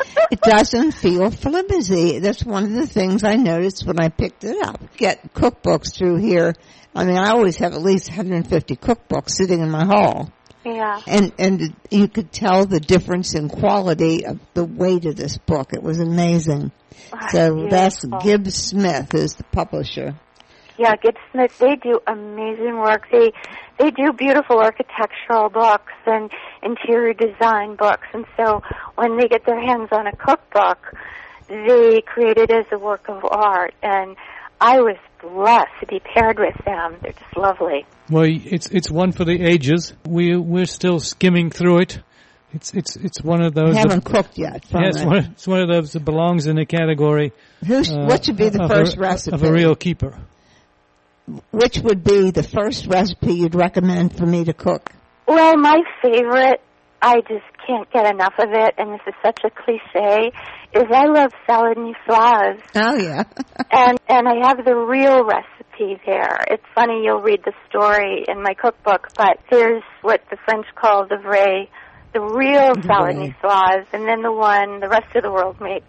feel flimsy. That's one of the things I noticed when I picked it up. Get cookbooks through here. I mean, I always have at least 150 cookbooks sitting in my hall. Yeah. And you could tell the difference in quality of the weight of this book. It was amazing. So that's Gibbs Smith is the publisher. Yeah, Gibbs Smith, they do amazing work. They do beautiful architectural books and interior design books. And so when they get their hands on a cookbook, they create it as a work of art. And I was blessed to be paired with them. They're just lovely. Well, it's one for the ages. We're still skimming through it. It's one of those. We haven't cooked yet. It's one of those that belongs in a category. What should be the first recipe of a real keeper? Which would be the first recipe you'd recommend for me to cook? Well, my favorite, I just can't get enough of it, and this is such a cliche, is I love salad niçoise. Oh, yeah. and I have the real recipe there. It's funny, you'll read the story in my cookbook, but there's what the French call the vrai, the real salad niçoise, and then the one the rest of the world makes.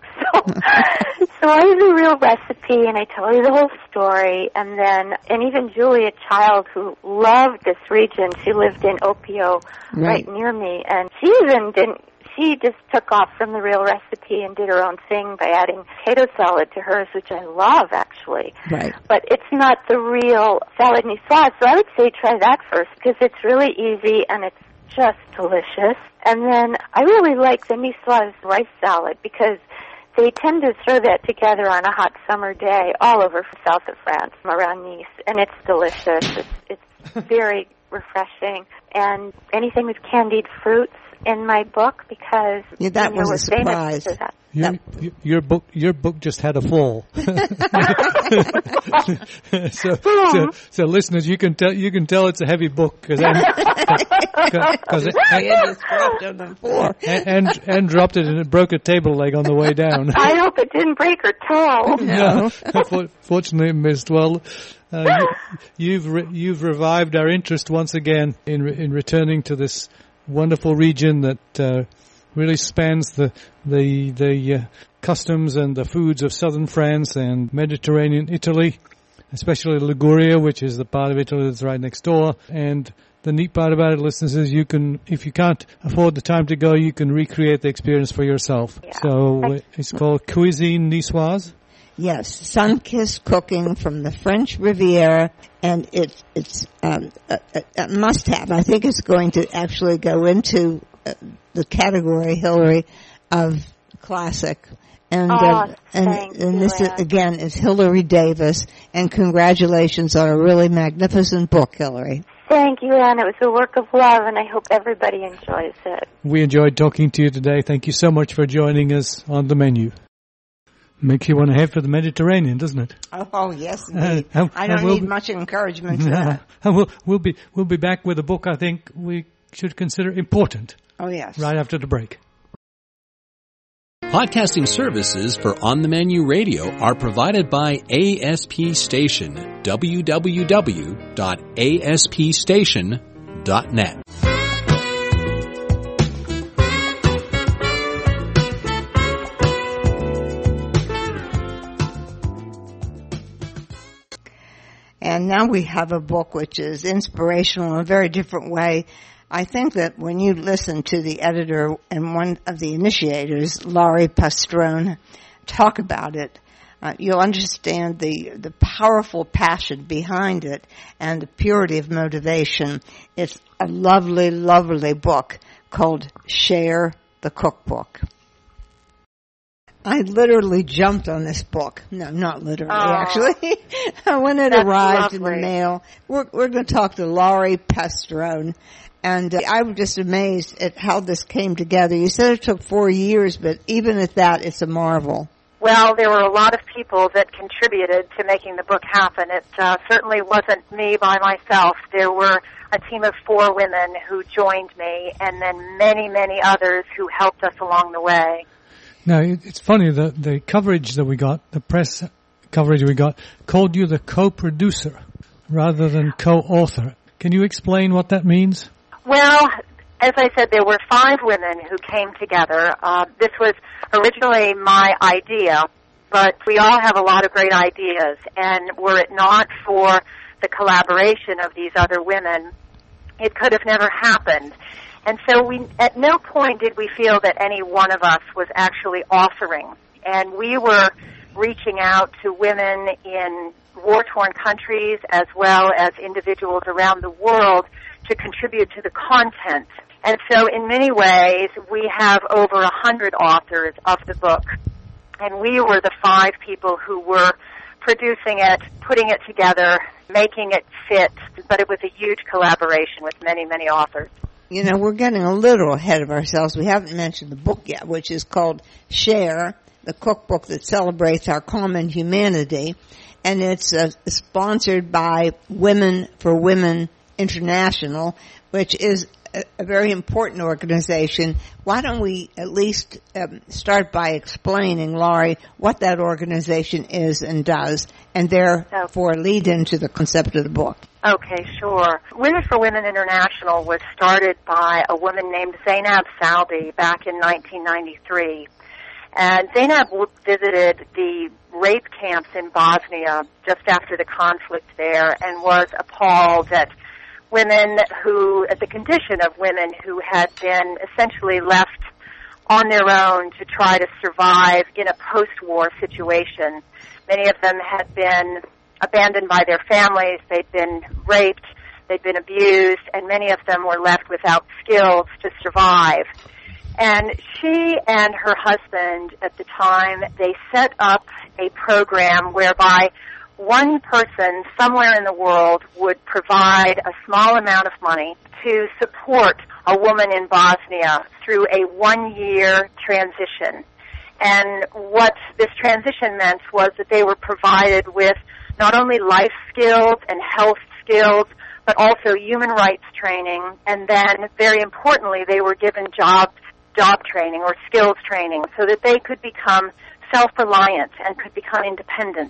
So I have the real recipe, and I tell you the whole story, and even Julie, a child who loved this region, she lived in Opio, right near me, and she just took off from the real recipe and did her own thing by adding potato salad to hers, which I love, actually. Right. But it's not the real salad niçoise, so I would say try that first, because it's really easy, and it's just delicious. And then I really like the niçoise rice salad, because they tend to throw that together on a hot summer day all over south of France, around Nice, and it's delicious. It's very refreshing. And anything with candied fruits in my book, because that was a surprise. For that. Your book just had a fall. so listeners, you can tell it's a heavy book because and dropped it and it broke a table leg on the way down. I hope it didn't break her toe. No, fortunately it missed. Well, you've revived our interest once again in returning to this wonderful region that really spans the customs and the foods of southern France and Mediterranean Italy, especially Liguria, which is the part of Italy that's right next door. And the neat part about it, listeners, is you can, if you can't afford the time to go, you can recreate the experience for yourself. Yeah. So it's called Cuisine Niçoise. Yes, sun-kissed cooking from the French Riviera, and it's a must-have. I think it's going to actually go into the category, Hillary, of classic. And this again is Hillary Davis, and congratulations on a really magnificent book, Hillary. Thank you, Anne. It was a work of love, and I hope everybody enjoys it. We enjoyed talking to you today. Thank you so much for joining us on The Menu. Makes you want to head for the Mediterranean, doesn't it? Oh yes, indeed. I don't need much encouragement for that. And we'll be back with a book I think we should consider important. Oh yes. Right after the break. Podcasting services for On the Menu Radio are provided by ASP Station, www.aspstation.net. And now we have a book which is inspirational in a very different way. I think that when you listen to the editor and one of the initiators, Laurie Pastrone, talk about it, you'll understand the powerful passion behind it and the purity of motivation. It's a lovely, lovely book called Share the Cookbook. I literally jumped on this book. No, not literally, actually. When it arrived in the mail, we're going to talk to Laurie Pastrone. And I was just amazed at how this came together. You said it took 4 years, but even at that, it's a marvel. Well, there were a lot of people that contributed to making the book happen. It certainly wasn't me by myself. There were a team of 4 women who joined me, and then many, many others who helped us along the way. Now, it's funny that the coverage that we got, the press coverage we got, called you the co-producer rather than co-author. Can you explain what that means? Well, as I said, there were 5 women who came together. This was originally my idea, but we all have a lot of great ideas, and were it not for the collaboration of these other women, it could have never happened. And so at no point did we feel that any one of us was actually authoring. And we were reaching out to women in war-torn countries as well as individuals around the world to contribute to the content. And so in many ways, we have over 100 authors of the book. And we were the 5 people who were producing it, putting it together, making it fit. But it was a huge collaboration with many, many authors. You know, we're getting a little ahead of ourselves. We haven't mentioned the book yet, which is called Share, the cookbook that celebrates our common humanity. And it's sponsored by Women for Women International, which is a very important organization. Why don't we at least start by explaining, Laurie, what that organization is and does, and therefore lead into the concept of the book. Okay, sure. Women for Women International was started by a woman named Zainab Salbi back in 1993. And Zainab visited the rape camps in Bosnia just after the conflict there and was appalled at women at the condition of women who had been essentially left on their own to try to survive in a post-war situation. Many of them had been abandoned by their families, they'd been raped, they'd been abused, and many of them were left without skills to survive. And she and her husband at the time, they set up a program whereby one person somewhere in the world would provide a small amount of money to support a woman in Bosnia through a 1-year transition. And what this transition meant was that they were provided with not only life skills and health skills, but also human rights training, and then, very importantly, they were given job training or skills training so that they could become self-reliant and could become independent.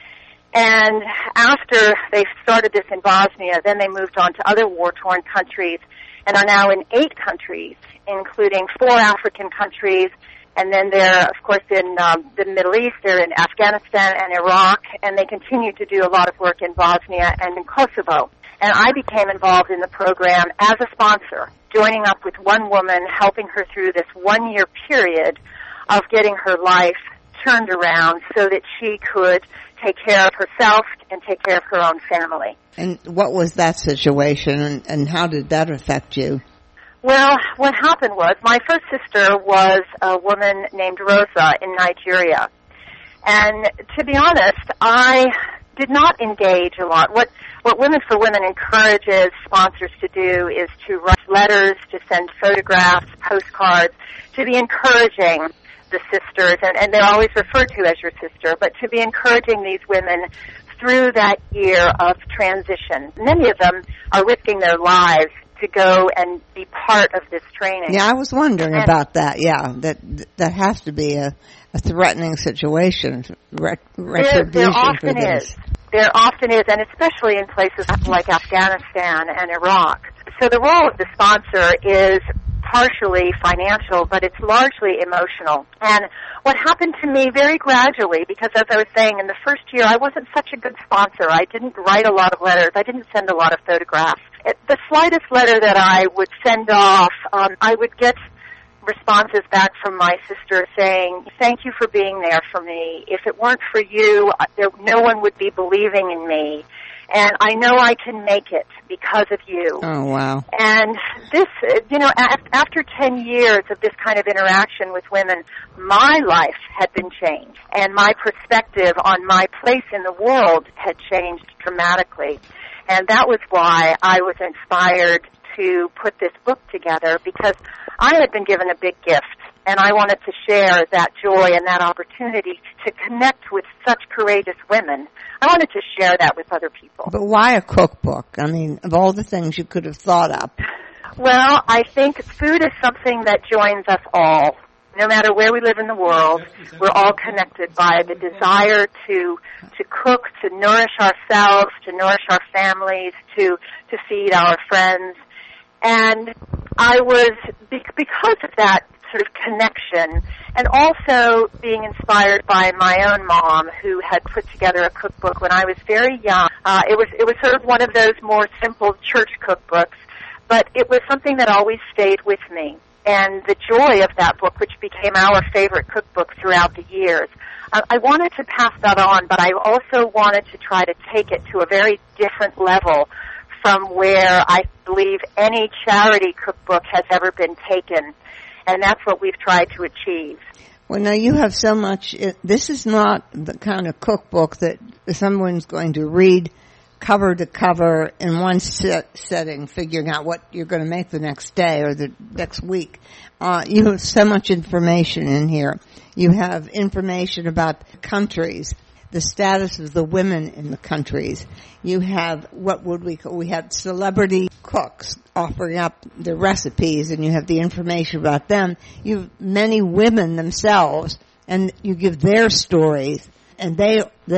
And after they started this in Bosnia, then they moved on to other war-torn countries and are now in 8 countries, including 4 African countries. And then they're, of course, in the Middle East, they're in Afghanistan and Iraq, and they continue to do a lot of work in Bosnia and in Kosovo. And I became involved in the program as a sponsor, joining up with one woman, helping her through this 1-year period of getting her life turned around so that she could take care of herself and take care of her own family. And what was that situation, and how did that affect you? Well, what happened was my first sister was a woman named Rosa in Nigeria. And to be honest, I did not engage a lot. What Women for Women encourages sponsors to do is to write letters, to send photographs, postcards, to be encouraging the sisters, and they're always referred to as your sister, but to be encouraging these women through that year of transition. Many of them are risking their lives to go and be part of this training. Yeah, I was wondering about that. Yeah, that has to be a threatening situation. Retribution there often for this. is. There often is, and especially in places like Afghanistan and Iraq. So the role of the sponsor is partially financial, but it's largely emotional. And what happened to me very gradually, because as I was saying, in the first year I wasn't such a good sponsor. I didn't write a lot of letters. I didn't send a lot of photographs. The slightest letter that I would send off, I would get responses back from my sister saying, "Thank you for being there for me. If it weren't for you, no one would be believing in me. And I know I can make it because of you." Oh, wow. And this, after 10 years of this kind of interaction with women, my life had been changed. And my perspective on my place in the world had changed dramatically. And that was why I was inspired to put this book together, because I had been given a big gift, and I wanted to share that joy and that opportunity to connect with such courageous women. I wanted to share that with other people. But why a cookbook? I mean, of all the things you could have thought up. Well, I think food is something that joins us all. No matter where we live in the world, we're all connected by the desire to cook, to nourish ourselves, to nourish our families, to feed our friends. And I was, because of that sort of connection, and also being inspired by my own mom, who had put together a cookbook when I was very young. It was sort of one of those more simple church cookbooks, but it was something that always stayed with me. And the joy of that book, which became our favorite cookbook throughout the years, I wanted to pass that on, but I also wanted to try to take it to a very different level from where I believe any charity cookbook has ever been taken. And that's what we've tried to achieve. Well, now you have so much. This is not the kind of cookbook that someone's going to read cover to cover in one setting, figuring out what you're going to make the next day or the next week. You have so much information in here. You have information about countries, the status of the women in the countries. You have we have celebrity cooks offering up the recipes, and you have the information about them. You have many women themselves, and you give their stories, and they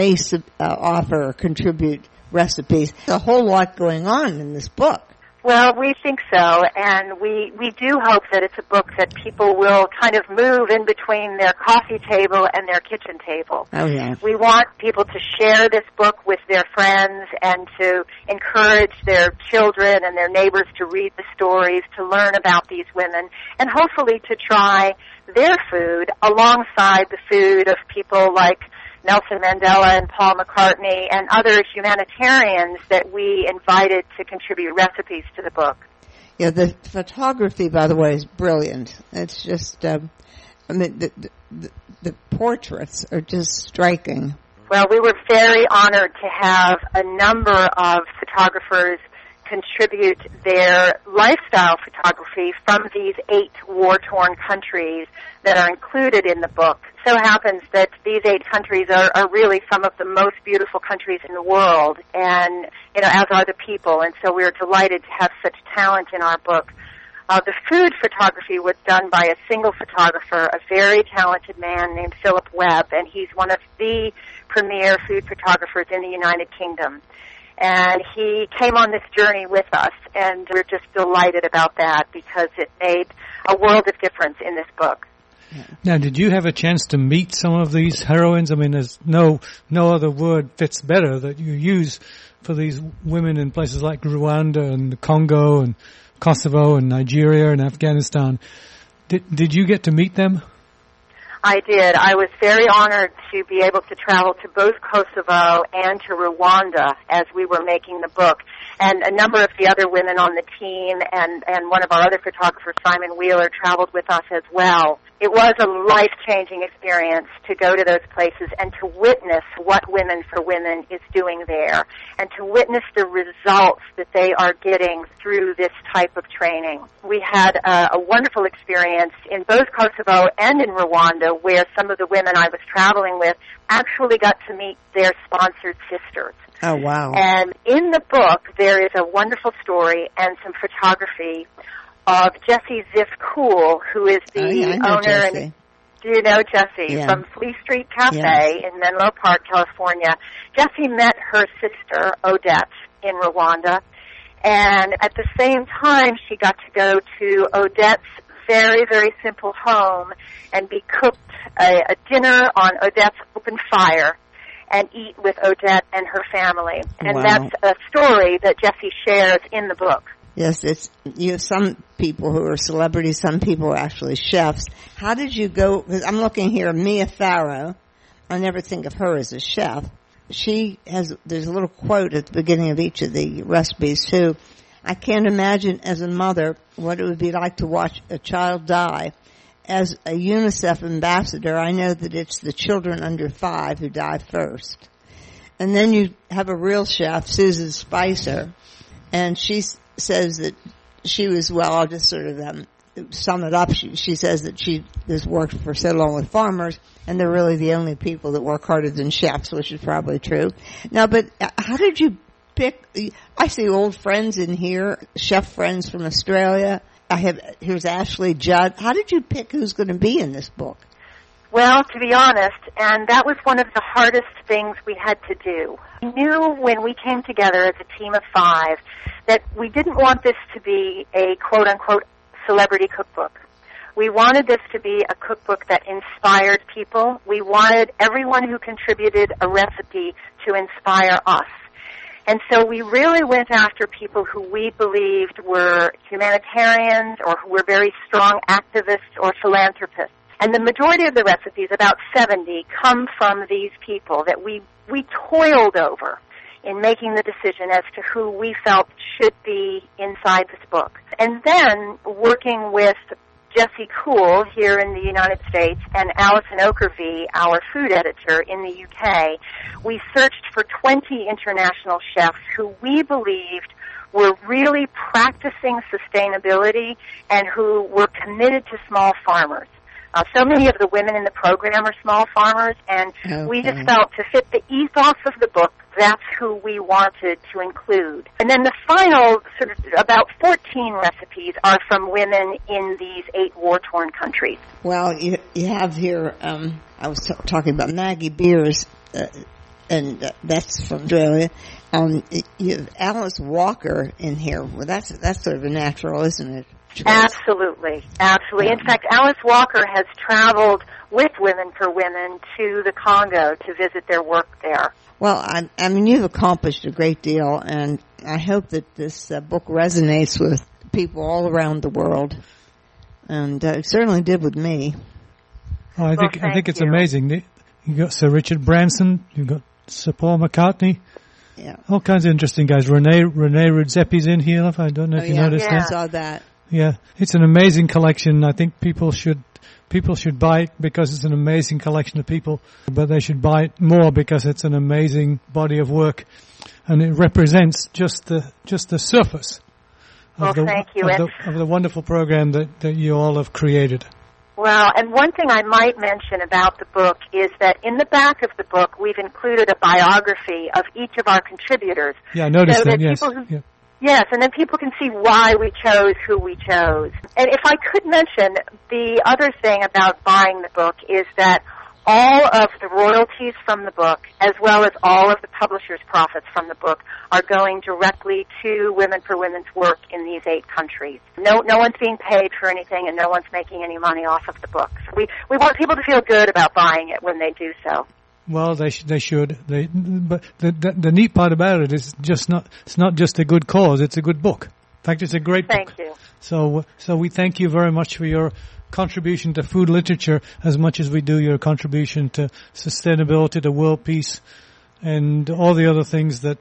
offer or contribute recipes. There's a whole lot going on in this book. Well, we think so, and we do hope that it's a book that people will kind of move in between their coffee table and their kitchen table. Oh, yeah. We want people to share this book with their friends and to encourage their children and their neighbors to read the stories, to learn about these women, and hopefully to try their food alongside the food of people like Nelson Mandela and Paul McCartney and other humanitarians that we invited to contribute recipes to the book. Yeah, the photography, by the way, is brilliant. It's just, the portraits are just striking. Well, we were very honored to have a number of photographers contribute their lifestyle photography from these 8 war-torn countries that are included in the book. It so happens that these 8 countries are really some of the most beautiful countries in the world, and as are the people, and so we're delighted to have such talent in our book. The food photography was done by a single photographer, a very talented man named Philip Webb, and he's one of the premier food photographers in the United Kingdom. And he came on this journey with us, and we're just delighted about that because it made a world of difference in this book. Now, did you have a chance to meet some of these heroines? I mean, there's no other word fits better that you use for these women in places like Rwanda and the Congo and Kosovo and Nigeria and Afghanistan. Did you get to meet them? I did. I was very honored to be able to travel to both Kosovo and to Rwanda as we were making the book. And a number of the other women on the team and one of our other photographers, Simon Wheeler, traveled with us as well. It was a life-changing experience to go to those places and to witness what Women for Women is doing there, and to witness the results that they are getting through this type of training. We had a wonderful experience in both Kosovo and in Rwanda, where some of the women I was traveling with actually got to meet their sponsored sisters. Oh, wow. And in the book, there is a wonderful story and some photography of Jessie Ziff Cool, who is the owner. Jessie. And do you know Jessie? Yeah. From Flea Street Cafe in Menlo Park, California. Jessie met her sister, Odette, in Rwanda. And at the same time, she got to go to Odette's very, very simple home and be cooked a dinner on Odette's open fire and eat with Odette and her family. And that's a story that Jessie shares in the book. Yes, you have some people who are celebrities, some people are actually chefs. How did you go? Because I'm looking here, Mia Farrow. I never think of her as a chef. There's a little quote at the beginning of each of the recipes too. I can't imagine as a mother what it would be like to watch a child die. As a UNICEF ambassador, I know that it's the children under 5 who die first. And then you have a real chef, Susan Spicer, and she says that she was, I'll just sort of sum it up. She says that she has worked for so long with farmers, and they're really the only people that work harder than chefs, which is probably true. Now, but how did you pick? I see old friends in here, chef friends from Australia. Here's Ashley Judd. How did you pick who's going to be in this book? Well, to be honest, and that was one of the hardest things we had to do. We knew when we came together as a team of 5 that we didn't want this to be a quote-unquote celebrity cookbook. We wanted this to be a cookbook that inspired people. We wanted everyone who contributed a recipe to inspire us. And so we really went after people who we believed were humanitarians or who were very strong activists or philanthropists. And the majority of the recipes, about 70, come from these people that we toiled over in making the decision as to who we felt should be inside this book. And then working with Jessie Cool here in the United States and Alison Okervee, our food editor in the UK, we searched for 20 international chefs who we believed were really practicing sustainability and who were committed to small farmers. So many of the women in the program are small farmers, and we just felt to fit the ethos of the book, that's who we wanted to include. And then the final, sort of about 14 recipes are from women in these 8 war-torn countries. Well, you have here, I was talking about Maggie Beers, and that's from Australia. You have Alice Walker in here. Well, that's sort of a natural, isn't it? Absolutely. In fact, Alice Walker has traveled with Women for Women to the Congo to visit their work there. Well, I mean, you've accomplished a great deal, and I hope that this book resonates with people all around the world, and it certainly did with me. Oh, I think it's amazing. You got Sir Richard Branson, you've got Sir Paul McCartney. Yeah. All kinds of interesting guys. Renee Redzepi's in here. I don't know if you noticed that. I saw that. Yeah, it's an amazing collection. I think people should buy it because it's an amazing collection of people, but they should buy it more because it's an amazing body of work, and it represents just the surface of the wonderful program that you all have created. Well, and one thing I might mention about the book is that in the back of the book we've included a biography of each of our contributors. Yeah, I noticed that. Yes. Yes, and then people can see why we chose who we chose. And if I could mention, the other thing about buying the book is that all of the royalties from the book, as well as all of the publisher's profits from the book, are going directly to Women for Women's work in these 8 countries. No one's being paid for anything, and no one's making any money off of the book. So we want people to feel good about buying it when they do so. Well, they should. But the neat part about it is it's not just a good cause; it's a good book. In fact, it's a great book. Thank you. So we thank you very much for your contribution to food literature as much as we do your contribution to sustainability, to world peace, and all the other things that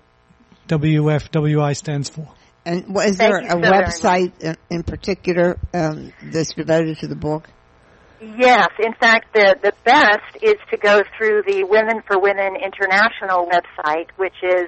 WFWI stands for. And is there a website in particular that's devoted to the book? Yes, in fact, the best is to go through the Women for Women International website, which is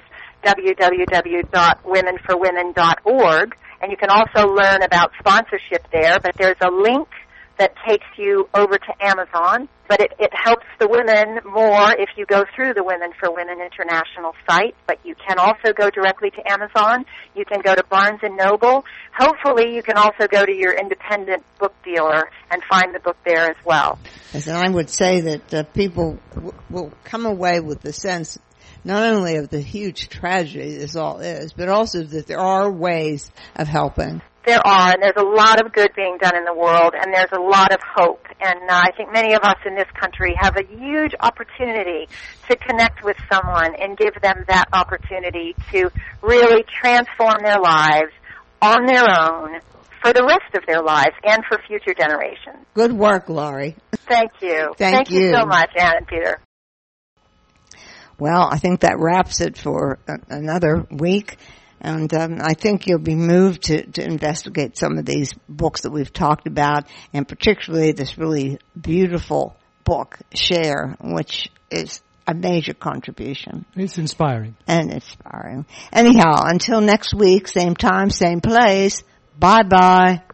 www.womenforwomen.org, and you can also learn about sponsorship there, but there's a link that takes you over to Amazon, but it helps the women more if you go through the Women for Women International site, but you can also go directly to Amazon. You can go to Barnes & Noble. Hopefully you can also go to your independent book dealer and find the book there as well. Yes, and I would say that people will come away with the sense not only of the huge tragedy this all is, but also that there are ways of helping. There are, and there's a lot of good being done in the world, and there's a lot of hope. And I think many of us in this country have a huge opportunity to connect with someone and give them that opportunity to really transform their lives on their own for the rest of their lives and for future generations. Good work, Laurie. Thank you. Thank you so much, Ann and Peter. Well, I think that wraps it for another week. And I think you'll be moved to investigate some of these books that we've talked about, and particularly this really beautiful book, Share, which is a major contribution. It's inspiring. And inspiring. Anyhow, until next week, same time, same place, bye-bye.